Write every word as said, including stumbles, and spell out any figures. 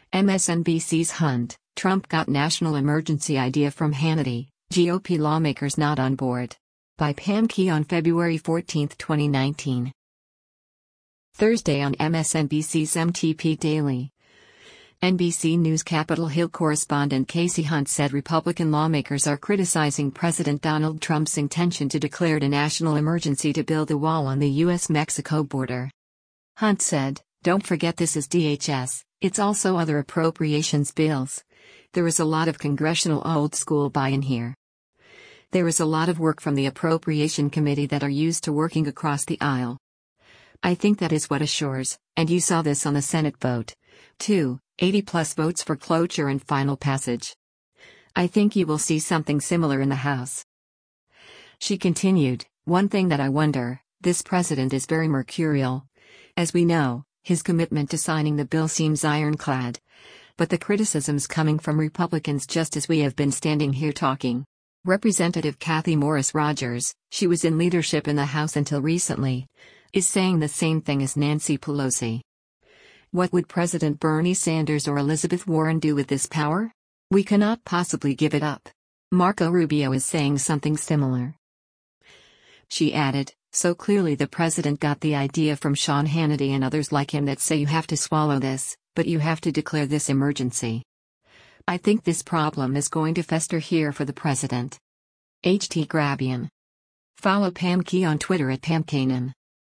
M S N B C's Hunt, Trump got national emergency idea from Hannity, G O P lawmakers not on board. By Pam Key on February fourteenth, twenty nineteen. Thursday on M S N B C's M T P Daily. N B C News Capitol Hill correspondent Casey Hunt said Republican lawmakers are criticizing President Donald Trump's intention to declare a national emergency to build a wall on the U S Mexico border. Hunt said, "Don't forget this is D H S, it's also other appropriations bills. There is a lot of congressional old-school buy-in here. There is a lot of work from the Appropriation Committee that are used to working across the aisle. I think that is what assures, and you saw this on the Senate vote, too, eighty plus votes for cloture and final passage. I think you will see something similar in the House." She continued, "One thing that I wonder, this president is very mercurial. As we know, his commitment to signing the bill seems ironclad. But the criticisms coming from Republicans just as we have been standing here talking. Representative Cathy Morris Rogers, she was in leadership in the House until recently, is saying the same thing as Nancy Pelosi. What would President Bernie Sanders or Elizabeth Warren do with this power? We cannot possibly give it up. Marco Rubio is saying something similar." She added, "So clearly the president got the idea from Sean Hannity and others like him that say you have to swallow this, but you have to declare this emergency. I think this problem is going to fester here for the president." H T Grabian. Follow Pam Key on Twitter at Pam Kanan.